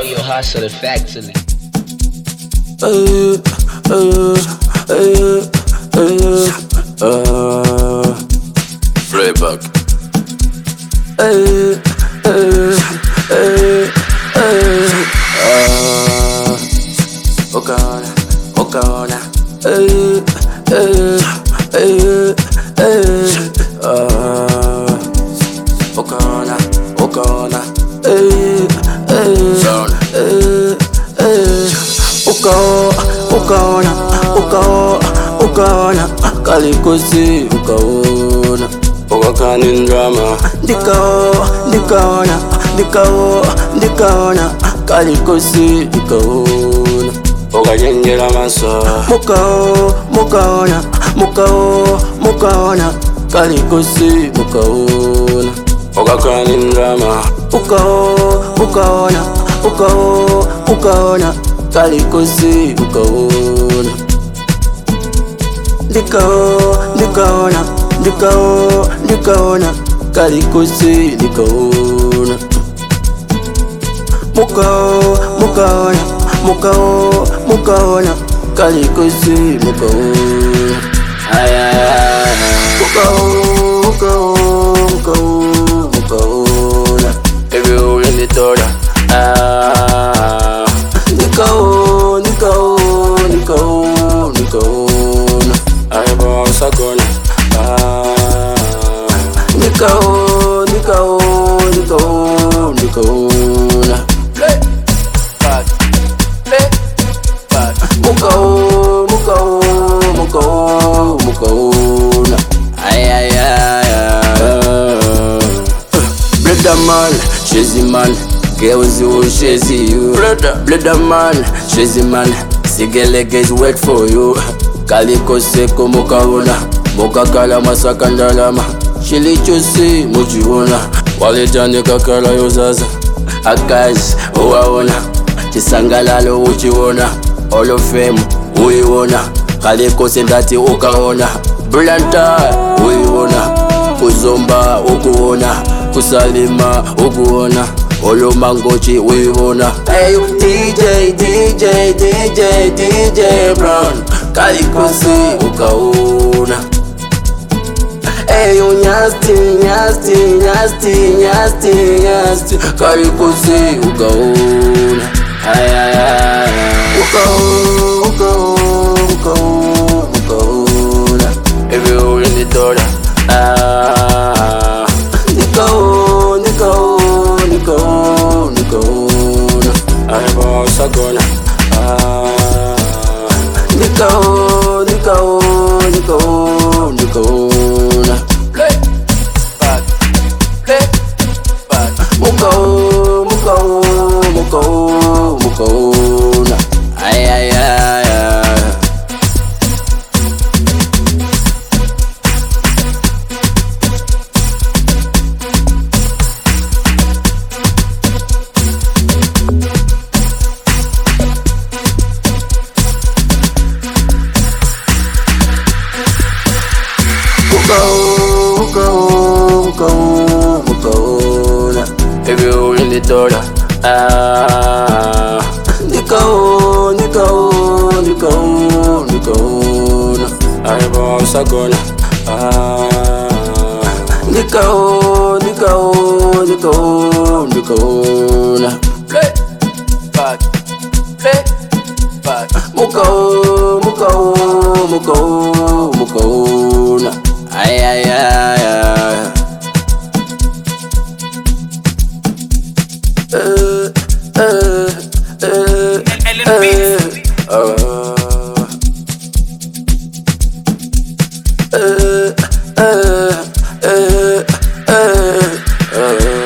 know you hustle effectively. Playback. Okana. Ukana kalikosi ukaona ukakani drama ndikaona kalikosi ukaona ukajengela maso mukaona kalikosi ukaona ukakani drama ukaona kalikosi ukaona ndikaona kalikosi ndikaona mukaona kalikosi mukaona mukaona everywhere in the dollar nikaona ayabawasakona nikaona play back mukaona brother man shezi man girls who shezi you brother man shezi man sigeleges wait for you kalikoseko mukaona mukakala masaka ndalama chilichosi muchiona waletane kakala yozaza akazi uwaona chisangalalo uchiona olofemu uiona kalikose ndati ukaona blanta uiona kuzomba ukuona kusalima ukuona olomangochi uiona hey DJ Brown kalikosi ukaona hey you nasty kalikosi ukaona ukaona everywhere in the dollar nikaona ayabawasakona nikaona play back mukaona mukaona everywhere in the dollar nikaona ayabawasakona nikaona play back mukaona Ellen Beats.